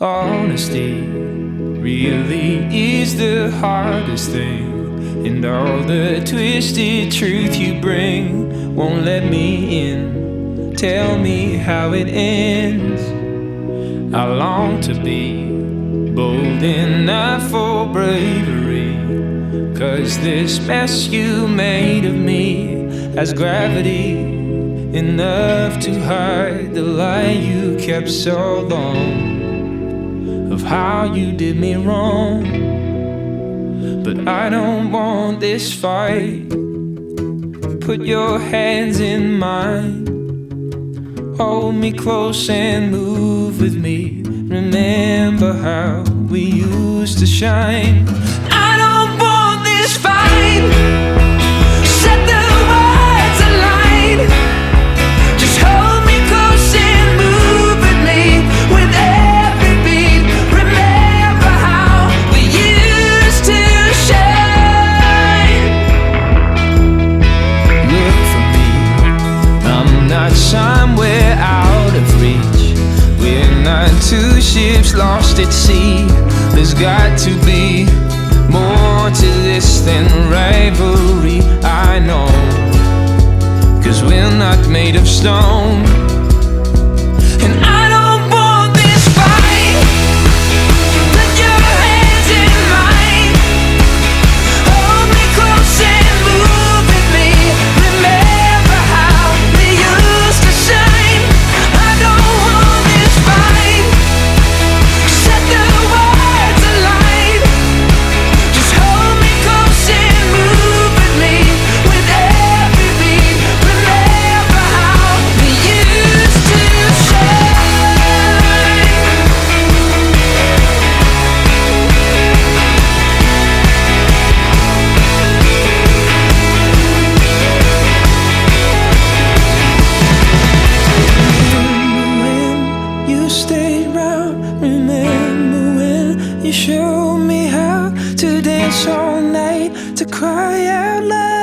Honesty really is the hardest thing, and all the twisted truth you bring won't let me in. Tell me how it ends. I long to be bold enough for bravery, 'cause this mess you made of me has gravity enough to hide the lie you kept so long of how you did me wrong. But I don't want this fight. Put your hands in mine, hold me close and move with me. Remember how we used to shine. I don't want this fight. Set the words aligned. Just hold me close and move with me with every beat. Remember how we used to shine. Look for me, I'm not somewhere out of reach. We're not two ships lost at sea. There's got to be more to this than rivalry, I know, 'cause we're not made of stone. And I don't want this fight. Put your hands in mine, hold me close and move with me. Remember how we used to shine. I don't want this fight. Set the words aligned. Just hold me close and move with me with every beat. Remember how we used to shine. Remember when you stayed round. Remember when you showed me how to dance all night, to cry out loud.